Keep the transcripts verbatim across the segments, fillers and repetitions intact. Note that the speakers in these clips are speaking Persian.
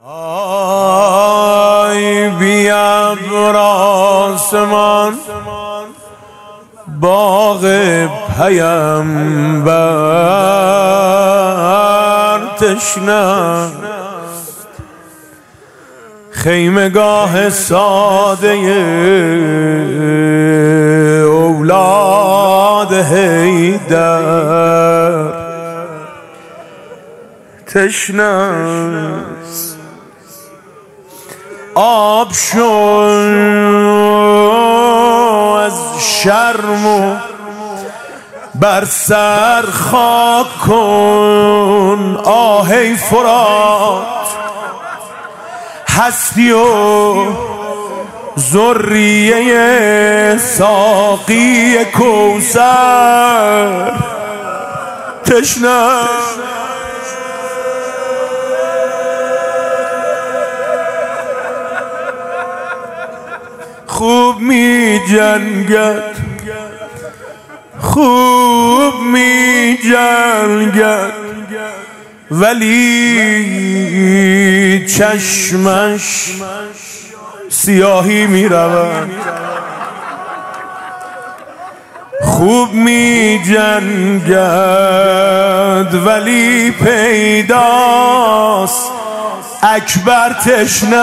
آی بی ابر آسمان باغ پیمبر تشنه خیمگاه ساده اولاد حیدر تشنه است. آب شو از شرم و بر سر خاک کن آهی فرات هستی و ذریه ساقی کوثر تشنه خوب می جنگد خوب می جنگد ولی چشمش سیاهی می رود. خوب می جنگد ولی پیداست اکبر تشنه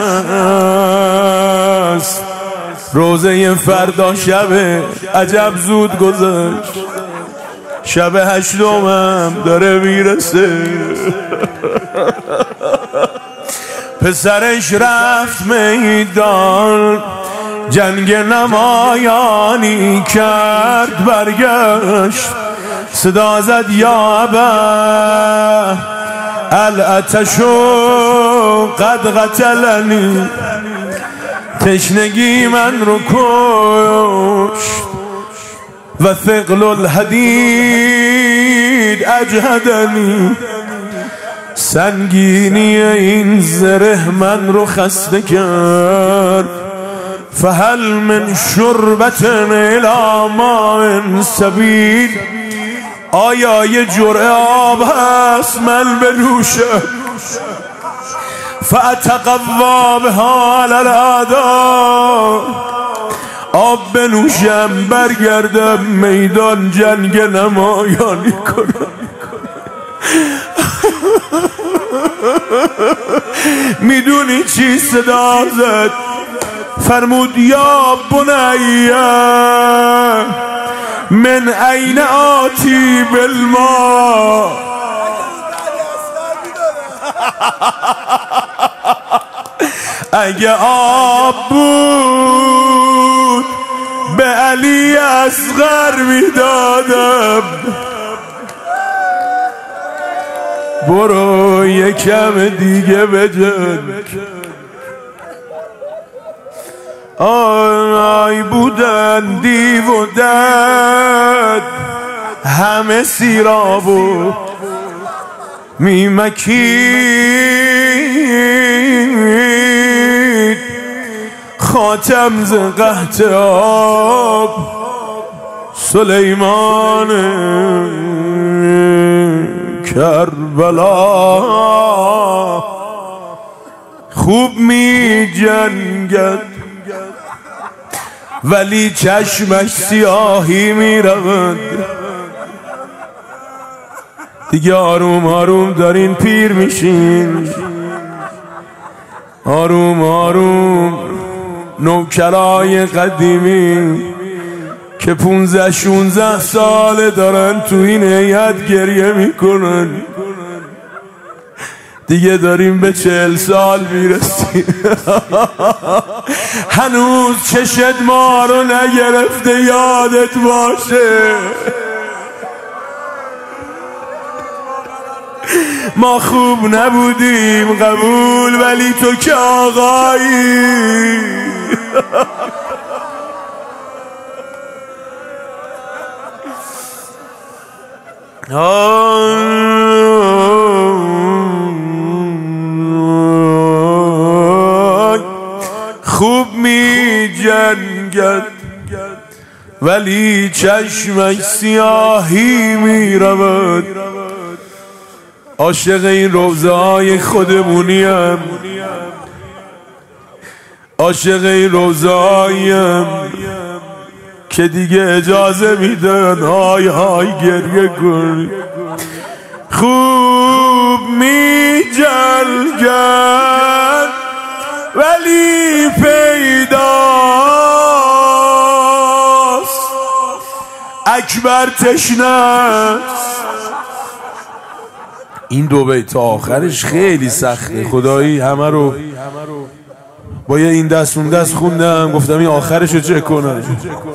است. روزه فردا شب عجب زود گذشت، شب هشتمم داره میرسه. پسرش رفت میدان جنگ نمایانی کرد، برگشت صدا زد یا ابا الاتش قد قتلنی، تشنگی من رو کشت و ثقل الحدید اجهدنی، سنگینی این زره من رو خسته کرد. فهل من شربت الی ماء سبیل، آیا یه جرعه آب هست من بنوشم؟ فاتقوا بها علی الاعداء، آب بنوشم برگردم میدان جنگ نمایانی کنم. میدونی چی صدا زد؟ فرمود یا بنیه من این آتی بالماء، اگه آب بود به علی اصغر میدادم. برو یکم دیگه بجنگ. آی بودن دیو و دد همه سیراب و میمکید، خاتم ز قحط آب سلیمان کربلا. خوب می جنگد ولی چشمش سیاهی می رود. دیگه آروم آروم دارین پیر میشین، آروم آروم نوکرای قدیمی که پونزه شونزه ساله دارن تو این هیئت گریه میکنن، دیگه داریم به چهل سال میرسیم. هنوز چشت ما رو نگرفته، یادت باشه ما خوب نبودیم قبول، ولی تو که آقایی. خوب می جنگد ولی چشمش سیاهی می رود. عاشق این روزه های خودمونیم، عاشق این روزه هایم که دیگه اجازه میدن های های گریه کن. خوب می جلگن ولی پیداست اکبر تشنه. این دو بیت آخرش خیلی سخته خدایی، همه رو با یه این دست اون دست خوندم، گفتم این آخرش رو چه کنم.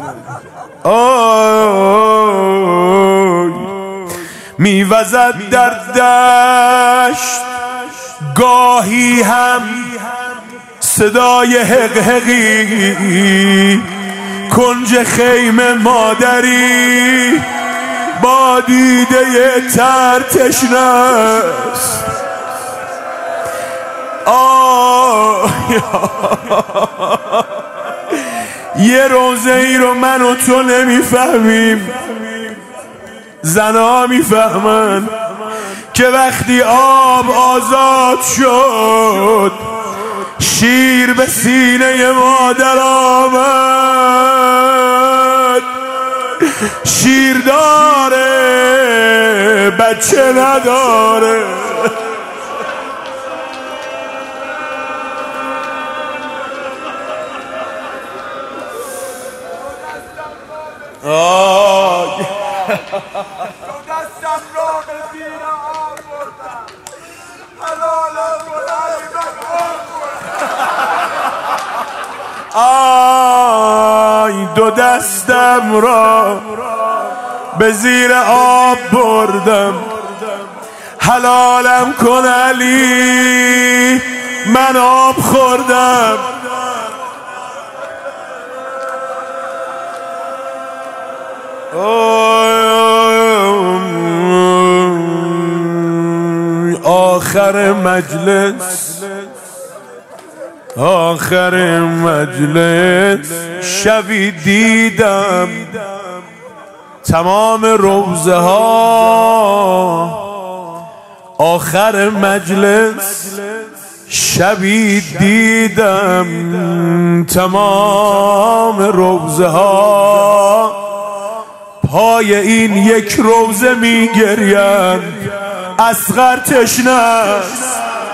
آی میوزد در دشت گاهی هم صدای حق حقی، کنج خیمه مادری با دیده تر تشنست. آه یه روزه ای رو من و تو نمیفهمیم، زنها میفهمن که وقتی آب آزاد شد شیر به سینه مادر آمد. شیر داره بچه نداره. آه آی دو دستم را به زیر آب بردم، حلالم کن علی من آب خوردم. آخر مجلس آخر مجلس شبی دیدم تمام روزه ها. آخر مجلس شبی دیدم تمام روزه ها. پای این یک روزه می گریم اصغر تشنه است.